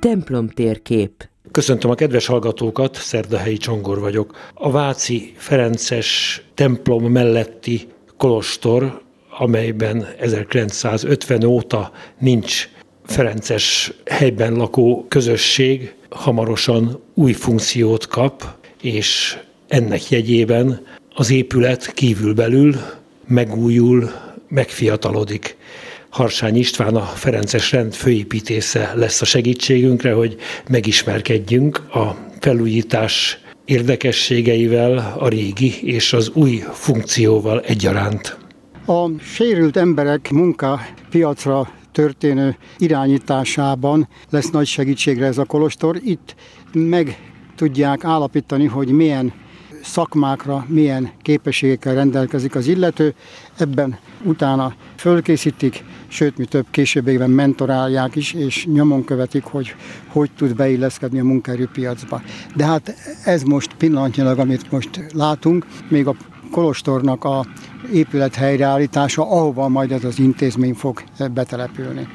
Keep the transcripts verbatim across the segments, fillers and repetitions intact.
templomtérkép. Köszöntöm a kedves hallgatókat, Szerdahelyi Csongor vagyok. A váci ferences templom melletti kolostor, amelyben ezerkilencszázötven óta nincs ferences helyben lakó közösség, hamarosan új funkciót kap, és ennek jegyében az épület kívülbelül megújul, megfiatalodik. Harsány István, a ferences rend főépítésze lesz a segítségünkre, hogy megismerkedjünk a felújítás érdekességeivel, a régi és az új funkcióval egyaránt. A sérült emberek munkapiacra történő irányításában lesz nagy segítségre ez a kolostor. Itt meg tudják állapítani, hogy milyen szakmákra, milyen képességekkel rendelkezik az illető. Ebben utána fölkészítik, sőt, mi több későbbiekben mentorálják is, és nyomon követik, hogy hogy tud beilleszkedni a munkaerőpiacba. De hát ez most pillanatnyilag, amit most látunk, még a kolostornak a épület helyreállítása, ahova majd ez az intézmény fog betelepülni.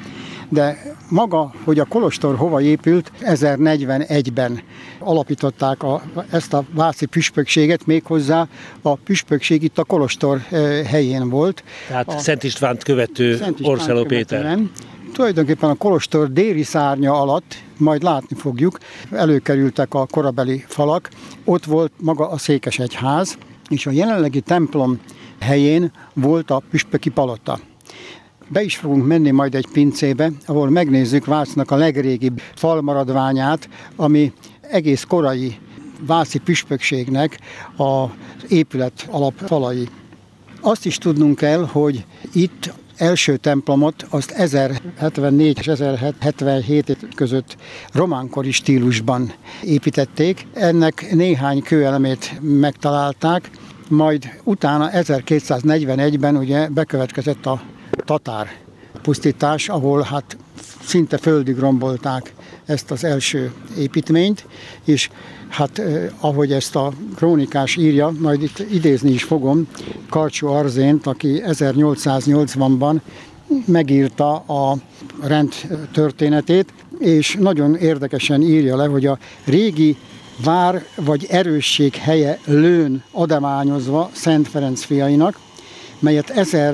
De maga, hogy a kolostor hova épült, ezernegyvenegyben alapították a, ezt a váci püspökséget, méghozzá a püspökség itt a kolostor helyén volt. Tehát a Szent Istvánt követő Szent István Orszaló Péter. Tulajdonképpen a kolostor déli szárnya alatt, majd látni fogjuk, előkerültek a korabeli falak, ott volt maga a székesegyház, és a jelenlegi templom helyén volt a püspöki palota. Be is fogunk menni majd egy pincébe, ahol megnézzük Vácnak a legrégibb falmaradványát, ami egész korai váci püspökségnek az épület alapfalai. Azt is tudnunk kell, hogy itt első templomot azt ezerhetvennégy és ezerhetvenhét között románkori stílusban építették. Ennek néhány kőelemét megtalálták, majd utána ezerkétszáznegyvenegyben ugye bekövetkezett a tatár pusztítás, ahol hát szinte földig rombolták ezt az első építményt, és hát eh, ahogy ezt a krónikás írja, majd itt idézni is fogom, Karcsú Arzént, aki ezernyolcszáznyolcvanban megírta a rend történetét, és nagyon érdekesen írja le, hogy a régi vár vagy erősség helye Lőn adományozva Szent Ferenc fiainak, melyet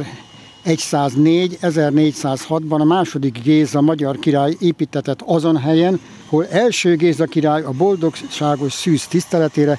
ezerszáznégyből ezernégyszázhatban a második Géza magyar király építetett azon helyen, hol első Géza király a boldogságos szűz tiszteletére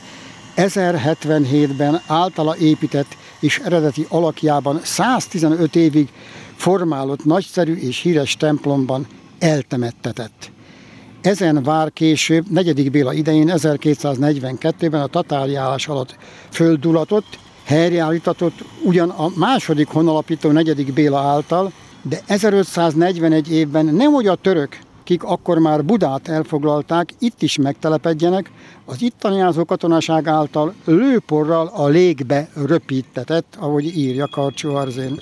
ezerhetvenhétben általa épített és eredeti alakjában száztizenöt évig formálott nagyszerű és híres templomban eltemettetett. Ezen vár később, negyedik Béla idején ezerkétszáznegyvenkettőben a tatárjárás alatt földulatott, helyreállítatott ugyan a második honalapító negyedik Béla által, de ezerötszáznegyvenegy évben nemhogy a török, kik akkor már Budát elfoglalták, itt is megtelepedjenek, az itteni álló katonaság által lőporral a légbe röpítetett, ahogy írja Karcsú Arzén.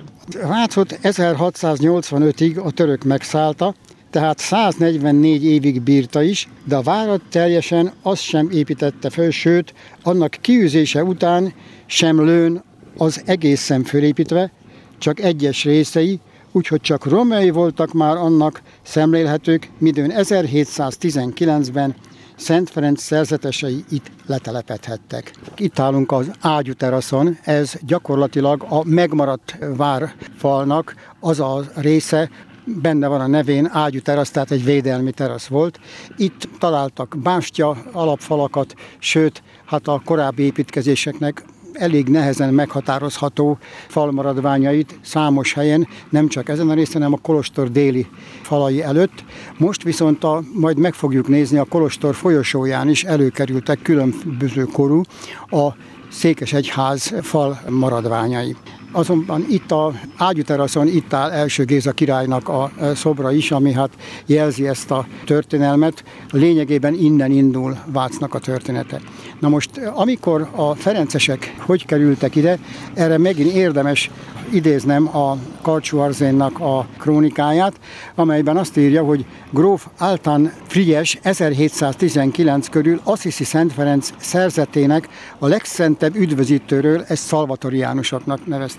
Vácot ezerhatszáznyolcvanötig a török megszállta, tehát száznegyvennégy évig bírta is, de a várat teljesen azt sem építette föl, sőt, annak kiűzése után sem Lőn az egészen fölépítve, csak egyes részei, úgyhogy csak romjai voltak már annak szemlélhetők, midőn ezerhétszáztizenkilencben Szent Ferenc szerzetesei itt letelepedhettek. Itt állunk az ágyúteraszon, ez gyakorlatilag a megmaradt várfalnak az a része, benne van a nevén ágyúterasz, tehát egy védelmi terasz volt. Itt találtak bástya alapfalakat, sőt, hát a korábbi építkezéseknek elég nehezen meghatározható falmaradványait számos helyen, nem csak ezen a részen, hanem a kolostor déli falai előtt. Most viszont a, majd meg fogjuk nézni, a kolostor folyosóján is előkerültek különböző korú a székesegyház fal maradványai. Azonban itt a ágyúteraszon itt áll első Géza királynak a szobra is, ami hát jelzi ezt a történelmet. Lényegében innen indul Vácnak a története. Na most, amikor a ferencesek hogy kerültek ide, erre megint érdemes idéznem a Karcsú Arzénnak a krónikáját, amelyben azt írja, hogy gróf Altán Frigyes ezerhétszáztizenkilenc körül Assisi Szent Ferenc szerzetének a legszentebb üdvözítőről, ezt szalvatoriánusoknak nevezték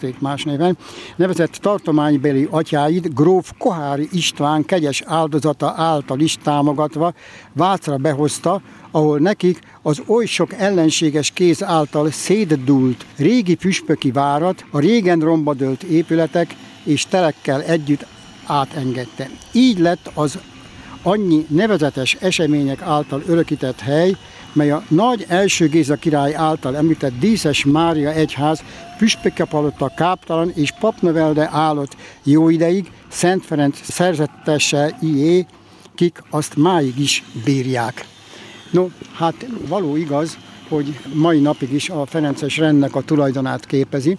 nevezték más néven, nevezett tartománybeli atyáid gróf Koháry István kegyes áldozata által is támogatva Vácra behozta, ahol nekik az oly sok ellenséges kéz által szétdult régi püspöki várat, a régen romba dőlt épületek és telekkel együtt átengedte. Így lett az annyi nevezetes események által örökített hely, mely a nagy első Géza király által említett Díszes Mária egyház püspökapalota káptalan és papnövelde állott jó ideig, Szent Ferenc szerzetese ié, kik azt máig is bírják. No, hát való igaz, hogy mai napig is a ferences rendnek a tulajdonát képezi,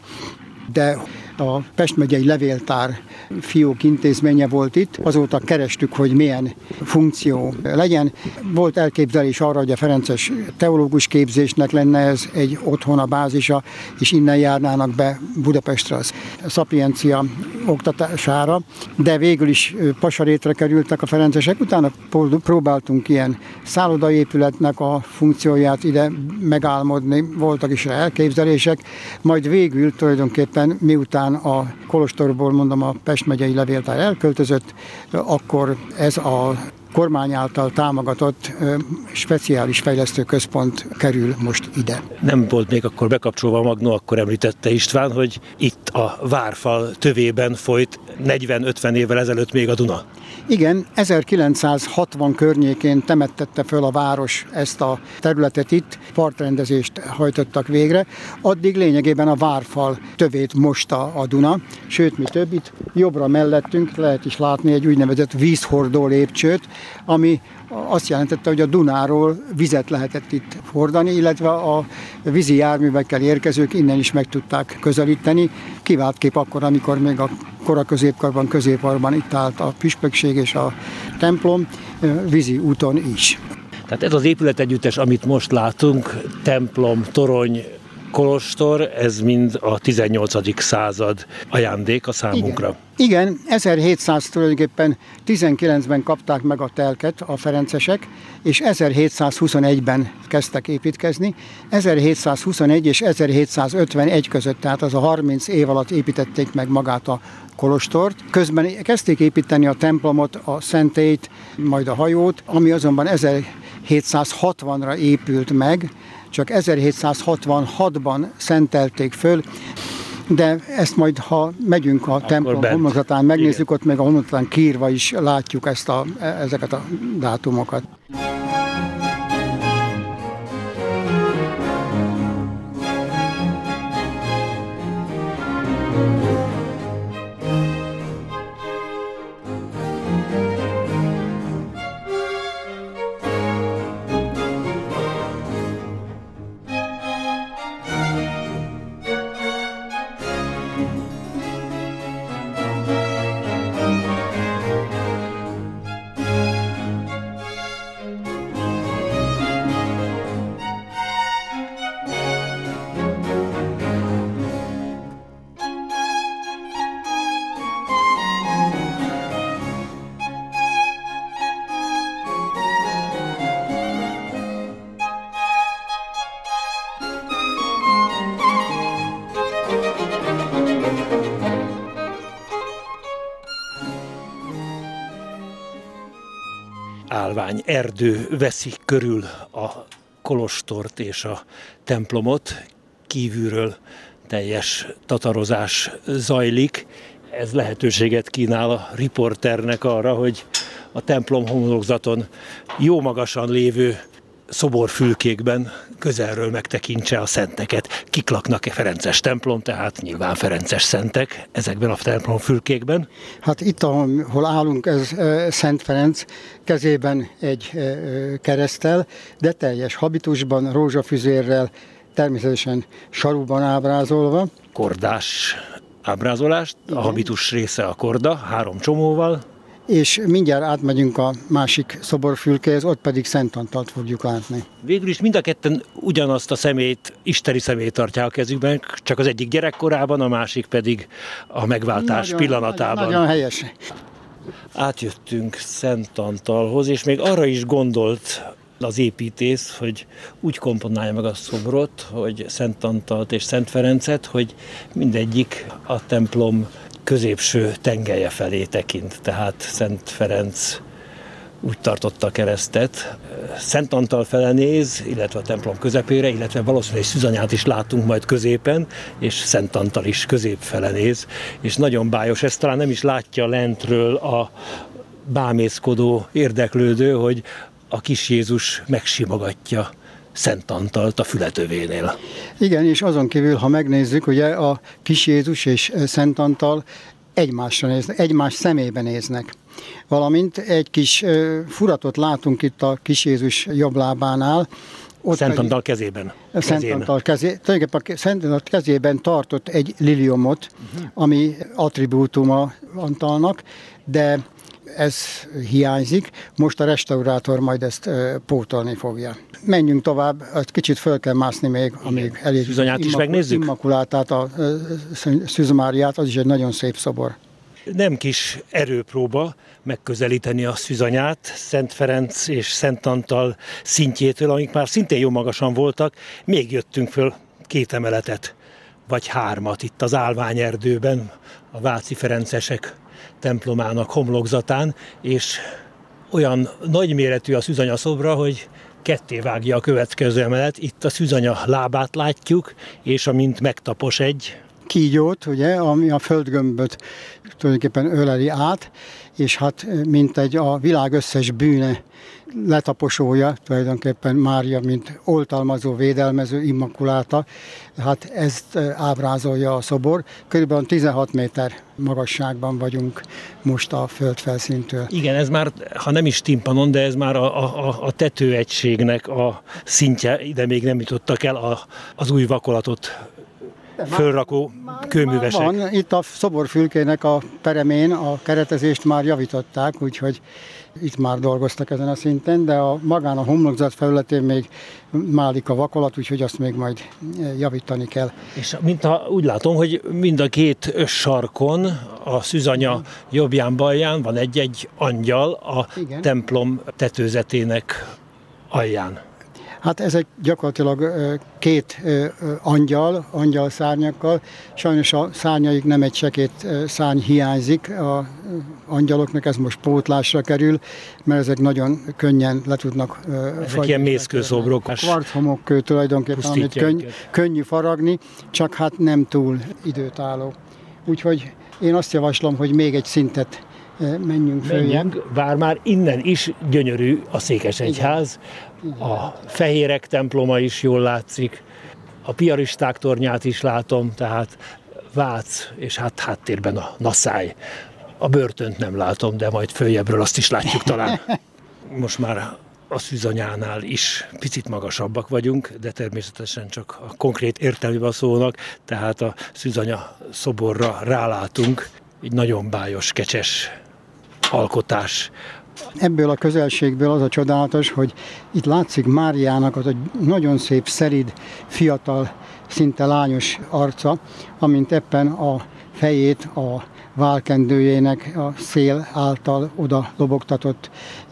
de a Pest megyei levéltár fiók intézménye volt itt, azóta kerestük, hogy milyen funkció legyen. Volt elképzelés arra, hogy a ferences teológus képzésnek lenne ez egy otthona, bázisa, és innen járnának be Budapestre az szapiencia oktatására, de végül is Pasarétre kerültek a ferencesek, utána próbáltunk ilyen szállodaépületnek a funkcióját ide megálmodni, voltak is rá elképzelések, majd végül tulajdonképpen miután a kolostorból, mondom, a Pest megyei levéltár elköltözött, akkor ez a kormány által támogatott speciális fejlesztőközpont kerül most ide. Nem volt még akkor bekapcsolva a Magnó, akkor említette István, hogy itt a várfal tövében folyt negyven-ötven évvel ezelőtt még a Duna. Igen, ezerkilencszázhatvan környékén temettette föl a város ezt a területet itt, partrendezést hajtottak végre. Addig lényegében a várfal tövét mosta a Duna, sőt, mi több, itt jobbra mellettünk lehet is látni egy úgynevezett vízhordó lépcsőt, ami azt jelentette, hogy a Dunáról vizet lehetett itt hordani, illetve a vízi járművekkel érkezők innen is meg tudták közelíteni. Kiváltképp akkor, amikor még a kora középkorban, középkorban itt állt a püspökség és a templom, vízi úton is. Tehát ez az épületegyüttes, amit most látunk, templom, torony, kolostor, ez mind a tizennyolcadik század ajándéka számunkra. Igen, Igen ezerhétszáz tulajdonképpen tizenkilencben kapták meg a telket a ferencesek, és ezerhétszázhuszonegyben kezdtek építkezni. ezerhétszázhuszonegy és ezerhétszázötvenegy között, tehát az a harminc év alatt építették meg magát a kolostort. Közben kezdték építeni a templomot, a szentélyt, majd a hajót, ami azonban ezerhétszázhatvanra épült meg, csak ezerhétszázhatvanhatban szentelték föl, de ezt majd, ha megyünk a akkor templom bent. homlokzatán, megnézzük, igen. Ott meg a homlokzatán kiírva is látjuk ezt a, ezeket a dátumokat. Állvány erdő veszi körül a kolostort és a templomot, kívülről teljes tatarozás zajlik. Ez lehetőséget kínál a riporternek arra, hogy a templom homlokzaton jó magasan lévő szoborfülkékben közelről megtekintse a szenteket. Kik laknak-e ferences templom, tehát nyilván ferences szentek ezekben a templomfülkékben? Hát itt, ahol állunk, ez Szent Ferenc, kezében egy kereszttel, de teljes habitusban, rózsafüzérrel, természetesen sarúban ábrázolva. Kordás ábrázolást, igen. A habitus része a korda, három csomóval. És mindjárt átmegyünk a másik szoborfülkéhez, ott pedig Szent Antalt fogjuk látni. Végül is mind a ketten ugyanazt a szemét, isteni szemét tartják a kezükben, csak az egyik gyerekkorában, a másik pedig a megváltás nagyon, pillanatában. Nagyon, nagyon helyes. Átjöttünk Szent Antalhoz, és még arra is gondolt az építész, hogy úgy komponálja meg a szobrot, hogy Szent Antalt és Szent Ferencet, hogy mindegyik a templom középső tengelye felé tekint, tehát Szent Ferenc úgy tartotta a keresztet. Szent Antal fele néz, illetve a templom közepére, illetve valószínűleg egy szűzanyát is látunk majd középen, és Szent Antal is közép fele néz, és nagyon bájos. Ezt talán nem is látja lentről a bámészkodó érdeklődő, hogy a kis Jézus megsimogatja Szent Antalt a fületövénél. Igen, és azon kívül, ha megnézzük, ugye a kis Jézus és Szent Antal egymásra néznek, egymás szemébe néznek. Valamint egy kis furatot látunk itt a kis Jézus jobb lábánál. Ott Szent Antal kezében. Szent Antal kezé, tulajdonképpen Szent Antal kezében tartott egy liliomot, uh-huh. ami attribútuma Antalnak, de ez hiányzik. Most a restaurátor majd ezt pótolni fogja. Menjünk tovább, kicsit föl kell mászni még, amíg elég. Szűzanyát is megnézzük? Immakulátát, a Szűz Máriát, az is egy nagyon szép szobor. Nem kis erőpróba megközelíteni a szűzanyát Szent Ferenc és Szent Antal szintjétől, amik már szintén jó magasan voltak. Még jöttünk föl két emeletet, vagy hármat itt az Állványerdőben, a Váci Ferencesek templomának homlokzatán, és olyan nagyméretű a szűzanya szobra, hogy ketté vágja a következő emelet. Itt a szűzanya lábát látjuk, és amint megtapos egy kígyót, ugye, ami a földgömböt tulajdonképpen öleli át, és hát mint egy a világ összes bűne letaposója, tulajdonképpen Mária, mint oltalmazó, védelmező, immakuláta, hát ezt ábrázolja a szobor. Körülbelül tizenhat méter magasságban vagyunk most a földfelszíntől. Igen, ez már, ha nem is timpanon, de ez már a, a, a tetőegységnek a szintje, ide még nem jutottak el a, az új vakolatot fölrakó kőművesek. Van, itt a szoborfülkének a peremén a keretezést már javították, úgyhogy itt már dolgoztak ezen a szinten, de a magán a homlokzat felületén még málik a vakolat, úgyhogy azt még majd javítani kell. És mintha úgy látom, hogy mind a két sarkon, a szűzanya jobbján-balján van egy-egy angyal a Igen. templom tetőzetének alján. Hát ezek gyakorlatilag két angyal, angyal szárnyakkal. Sajnos a szárnyaik nem egy se két szárny hiányzik a angyaloknak, ez most pótlásra kerül, mert ezek nagyon könnyen le tudnak fagyni. Ezek ilyen mészkőszobrok. A kvarc-homokkő tulajdonképpen, amit könny, könnyű faragni, csak hát nem túl időtálló. Úgyhogy én azt javaslom, hogy még egy szintet menjünk följebb. Bár már innen is gyönyörű a Székesegyház, a Fehérek temploma is jól látszik, a piaristák tornyát is látom, tehát Vác, és hát háttérben a Naszály. A börtönt nem látom, de majd följebbről azt is látjuk talán. Most már a szűzanyánál is picit magasabbak vagyunk, de természetesen csak a konkrét értelmében a szónak, tehát a szűzanya szoborra rálátunk, egy nagyon bájos, kecses alkotás. Ebből a közelségből az a csodálatos, hogy itt látszik Máriának az a nagyon szép, szerid, fiatal, szinte lányos arca, amint éppen a fejét a válkendőjének a szél által oda lobogtatott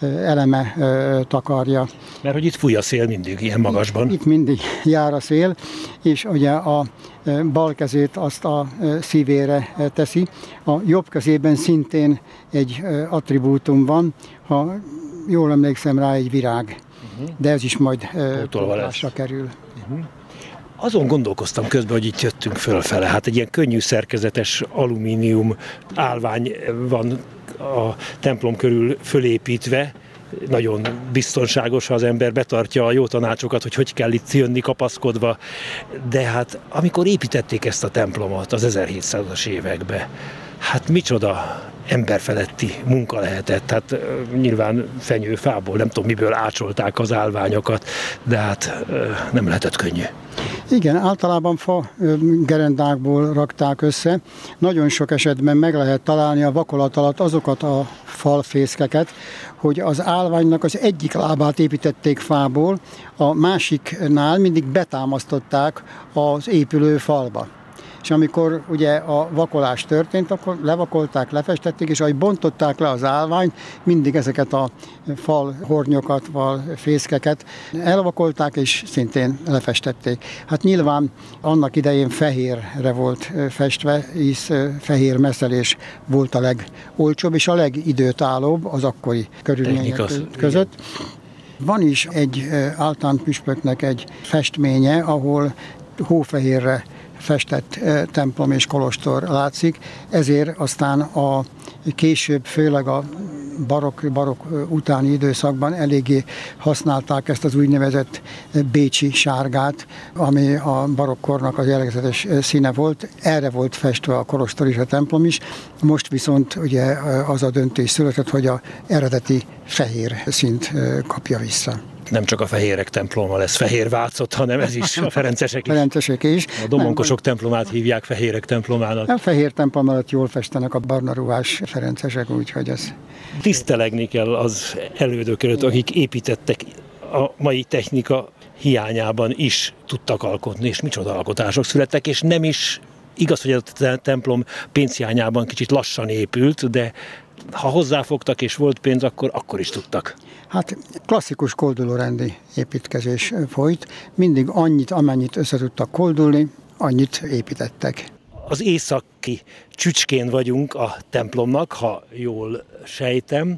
eleme takarja. Mert hogy itt fúj a szél mindig ilyen magasban. Itt, itt mindig jár a szél, és ugye a bal kezét azt a szívére teszi. A jobb kezében szintén egy attribútum van, ha jól emlékszem rá, egy virág. Uh-huh. De ez is majd pótlásra kerül. Uh-huh. Azon gondolkoztam közben, hogy itt jöttünk fölfele. Hát egy ilyen könnyű szerkezetes alumínium állvány van a templom körül fölépítve. Nagyon biztonságos, ha az ember betartja a jó tanácsokat, hogy hogy kell itt jönni kapaszkodva. De hát amikor építették ezt a templomot az ezerhétszázas években, hát micsoda emberfeletti munka lehetett. Hát nyilván fenyőfából, nem tudom miből ácsolták az állványokat, de hát nem lehetett könnyű. Igen, általában fa gerendákból rakták össze. Nagyon sok esetben meg lehet találni a vakolat alatt azokat a falfészkeket, hogy az állványnak az egyik lábát építették fából, a másiknál mindig betámasztották az épülő falba. és amikor ugye a vakolás történt, akkor levakolták, lefestették, és ahogy bontották le az állványt, mindig ezeket a falhornyokat, falfészkeket elvakolták, és szintén lefestették. Hát nyilván annak idején fehérre volt festve, hisz fehér messzelés volt a legolcsóbb, és a legidőtállóbb az akkori körülmények között. Van is egy áltánpüspöknek egy festménye, ahol hófehérre festett templom és kolostor látszik, ezért aztán a később, főleg a barokk, barokk utáni időszakban eléggé használták ezt az úgynevezett bécsi sárgát, ami a barokkornak az jellegzetes színe volt. Erre volt festve a kolostor és a templom is. Most viszont ugye az a döntés született, hogy az eredeti fehér színt kapja vissza. Nem csak a fehérek temploma lesz Fehérvácot, hanem ez is a ferencesek is. Ferencesek is. A domonkosok nem, templomát hívják fehérek templomának. A fehér templom alatt jól festenek a barna ruhás ferencesek, úgyhogy ez... Tisztelegni kell az elődök előtt, akik építettek, a mai technika hiányában is tudtak alkotni, és micsoda alkotások születtek, és nem is igaz, hogy a templom pénzhiányában kicsit lassan épült, de ha hozzáfogtak és volt pénz, akkor, akkor is tudtak. Hát klasszikus koldulórendi építkezés folyt, mindig annyit, amennyit össze tudtak koldulni, annyit építettek. Az északi csücskén vagyunk a templomnak, ha jól sejtem.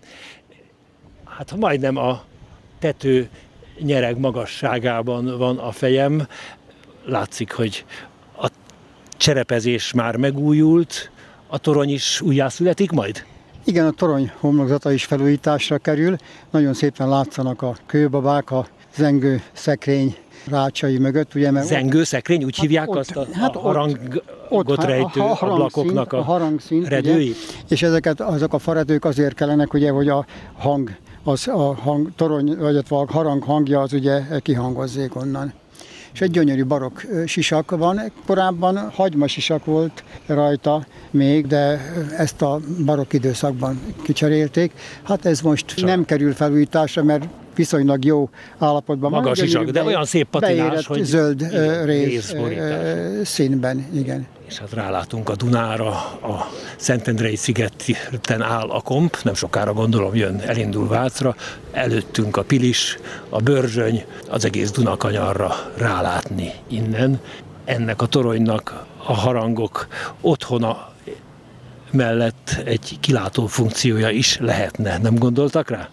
Hát majdnem a tető nyereg magasságában van a fejem. Látszik, hogy a cserepezés már megújult, a torony is újjászületik majd? Igen, a torony homlokzata is felújításra kerül. Nagyon szépen látszanak a kőbabák, a zengő szekrény rácsai mögött. Ugye, mert zengő szekrény, úgy hívják hát azt a, hát a harangot ott, rejtő a, a ablakoknak a, a redői? Ugye, és ezeket, azok a faredők azért kellenek, ugye, hogy a hang, az, a hang, torony, vagy a harang hangja az ugye kihangozzék onnan. És egy gyönyörű barokk sisak van. Korábban hagymasisak volt rajta még, de ezt a barokk időszakban kicserélték. Hát ez most Csak. nem kerül felújításra, mert viszonylag jó állapotban van. Magas sisak, de olyan szép patinás, hogy zöld rész színben, igen. És hát rálátunk a Dunára, a Szentendrei szigeten áll a komp, nem sokára gondolom jön, elindul Vácra, előttünk a Pilis, a Börzsöny, az egész Dunakanyarra rálátni innen. Ennek a toronynak a harangok otthona mellett egy kilátó funkciója is lehetne, nem gondoltak rá?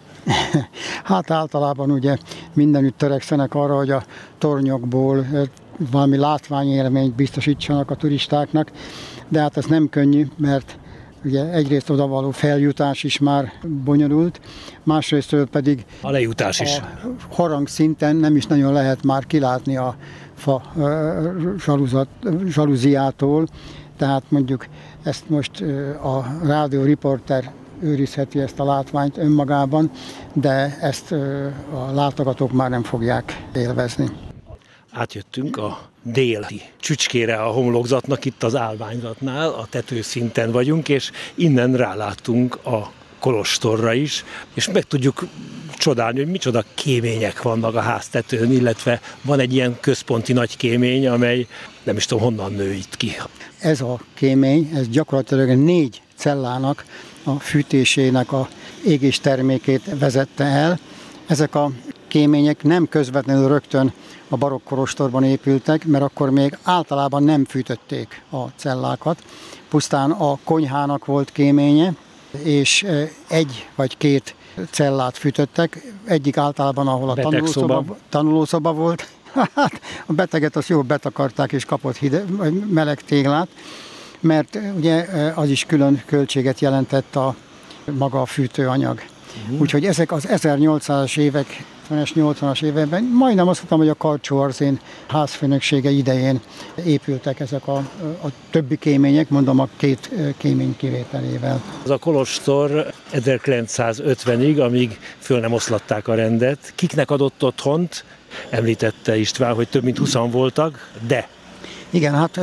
Hát általában ugye mindenütt törekszenek arra, hogy a tornyokból valami látványélményt biztosítsanak a turistáknak, de hát ez nem könnyű, mert ugye egyrészt oda való feljutás is már bonyolult, másrésztől pedig a lejutás is. A harang szinten nem is nagyon lehet már kilátni a fa zsaluzat, zsaluziától, tehát mondjuk ezt most a rádió riporter őrizheti ezt a látványt önmagában, de ezt a látogatók már nem fogják élvezni. Átjöttünk a déli csücskére a homlokzatnak, itt az állványzatnál, a tetőszinten vagyunk, és innen ráláttunk a kolostorra is, és meg tudjuk csodálni, hogy micsoda kémények vannak a háztetőn, illetve van egy ilyen központi nagy kémény, amely nem is tudom honnan nő itt ki. Ez a kémény, ez gyakorlatilag négy cellának a fűtésének a égés termékét vezette el. Ezek a kémények nem közvetlenül rögtön a barokk kolostorban épültek, mert akkor még általában nem fűtötték a cellákat. Pusztán a konyhának volt kéménye, és egy vagy két cellát fűtöttek. Egyik általában, ahol a tanulószoba, tanulószoba volt. Hát a beteget azt jól betakarták, és kapott hideg, meleg téglát, mert ugye az is külön költséget jelentett a maga a fűtőanyag. Uh-huh. Úgyhogy ezek az ezernyolcszázas évek, hetvenes, nyolcvanas években, majdnem azt mondtam, hogy a Karcsó-Arzén házfőnöksége idején épültek ezek a, a többi kémények, mondom a két kémény kivételével. Az a kolostor ezerkilencszázötvenig, amíg föl nem oszlatták a rendet. Kiknek adott otthont? Említette István, hogy több mint húszan voltak, de... Igen, hát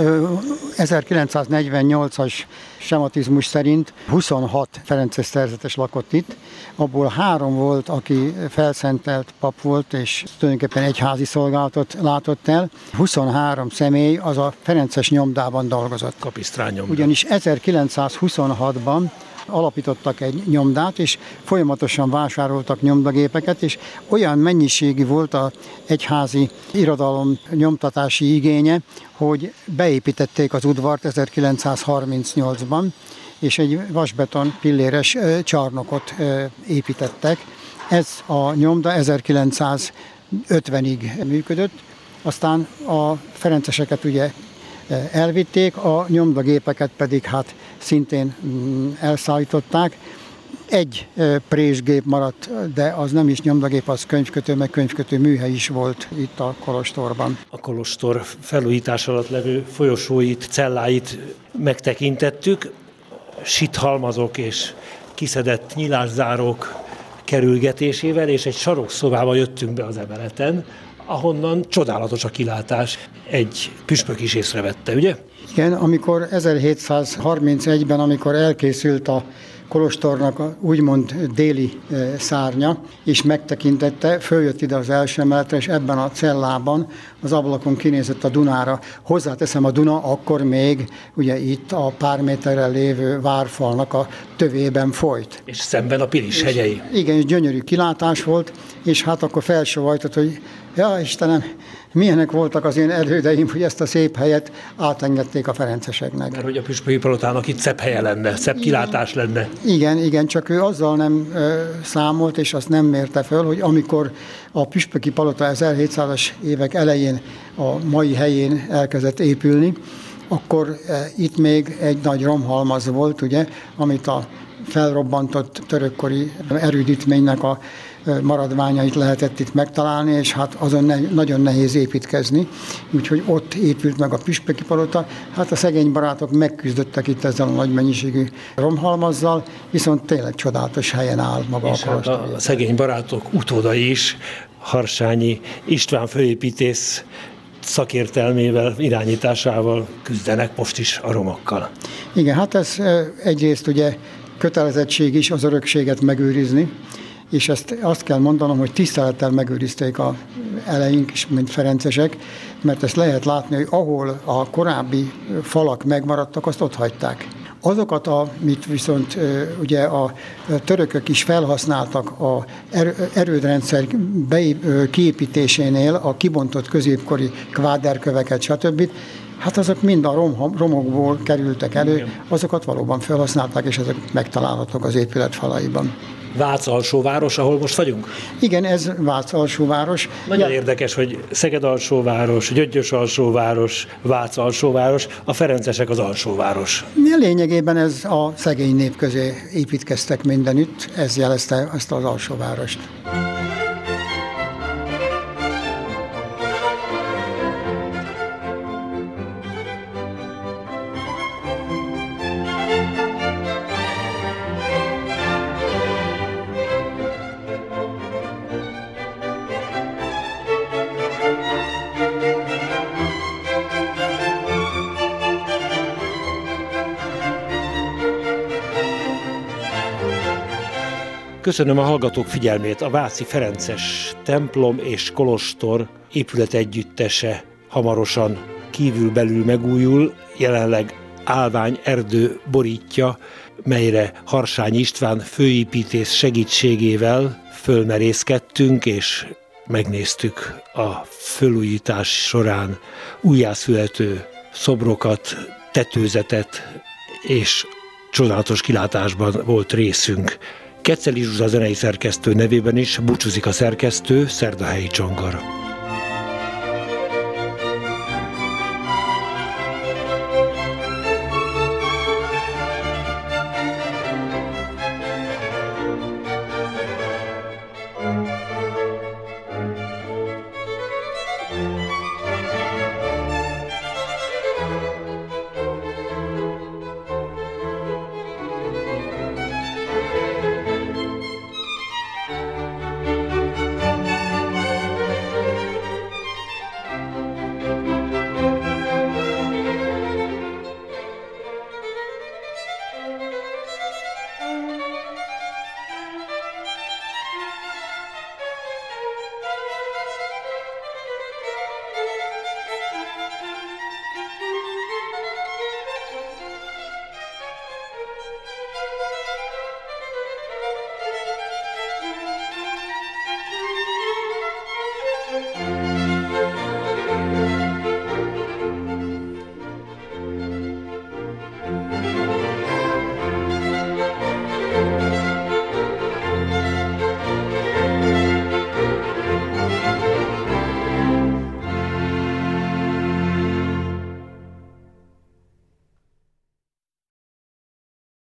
ezerkilencszáznegyvennyolcas sematizmus szerint huszonhat ferences szerzetes lakott itt, abból három volt, aki felszentelt pap volt, és tulajdonképpen egyházi szolgálatot látott el. huszonhárom személy az a ferences nyomdában dolgozott. Kapisztrán nyomda. Ugyanis ezerkilencszázhuszonhatban alapítottak egy nyomdát, és folyamatosan vásároltak nyomdagépeket, és olyan mennyiségi volt az egyházi irodalom nyomtatási igénye, hogy beépítették az udvart ezerkilencszázharmincnyolcban, és egy vasbeton pilléres csarnokot építettek. Ez a nyomda ezerkilencszázötvenig működött, aztán a ferenceseket ugye elvitték, a nyomdagépeket pedig hát szintén elszállították. Egy présgép maradt, de az nem is nyomdagép, az könyvkötő, meg könyvkötő műhely is volt itt a kolostorban. A kolostor felújítás alatt levő folyosóit, celláit megtekintettük. Sithalmazok és kiszedett nyilászárók kerülgetésével, és egy sarokszobába jöttünk be az emeleten, ahonnan csodálatos a kilátás. Egy püspök is észrevette, ugye? Igen, amikor ezerhétszázharmincegyben, amikor elkészült a kolostornak a úgymond déli szárnya, és megtekintette, följött ide az első emeletre, és ebben a cellában az ablakon kinézett a Dunára. Hozzáteszem, a Duna akkor még ugye itt a pár méterre lévő várfalnak a tövében folyt. És szemben a Pilis hegyei. Igen, és gyönyörű kilátás volt, és hát akkor felsóhajtott, hogy ja, Istenem, milyenek voltak az én elődeim, hogy ezt a szép helyet átengedték a ferenceseknek. Mert hogy a püspöki palotának itt szebb helye lenne, szebb kilátás lenne. Igen, igen, csak ő azzal nem ö, számolt, és azt nem mérte föl, hogy amikor a püspöki palota ezerhétszázas évek elején a mai helyén elkezdett épülni, akkor e, itt még egy nagy romhalmaz volt, ugye, amit a felrobbantott törökkori erődítménynek a maradványait lehetett itt megtalálni, és hát azon ne, nagyon nehéz építkezni, úgyhogy ott épült meg a püspöki palota. Hát a szegény barátok megküzdöttek itt ezzel a nagy mennyiségű romhalmazzal, viszont tényleg csodálatos helyen áll maga és a kolostor. Hát a szegény barátok utódai is, Harsányi István főépítész szakértelmével, irányításával küzdenek most is a romokkal. Igen, hát ez egyrészt ugye kötelezettség is az örökséget megőrizni, és ezt azt kell mondanom, hogy tisztelettel megőrizték a eleink is, mint ferencesek, mert ezt lehet látni, hogy ahol a korábbi falak megmaradtak, azt ott hagyták. Azokat, amit viszont ugye a törökök is felhasználtak a erődrendszer kiépítésénél, a kibontott középkori kváderköveket, stb., hát azok mind a rom, romokból kerültek elő, azokat valóban felhasználták, és ezek megtalálhatók az épület falaiban. Vác alsóváros, ahol most vagyunk? Igen, ez Vác alsóváros. Nagyon ja. Érdekes, hogy Szeged alsóváros, Gyöngyös alsóváros, Vác alsóváros, a ferencesek az alsóváros. Lényegében ez a szegény nép közé építkeztek mindenütt, ez jelezte ezt az alsóvárost. Köszönöm a hallgatók figyelmét. A váci ferences templom és kolostor épület együttese hamarosan kívül-belül megújul, jelenleg állvány erdő borítja, melyre Harsányi István főépítész segítségével fölmerészkedtünk, és megnéztük a fölújítás során újjászülető szobrokat, tetőzetet, és csodálatos kilátásban volt részünk. Keceli Zsuzsa zenei szerkesztő nevében is búcsúzik a szerkesztő, Szerdahelyi Csongor.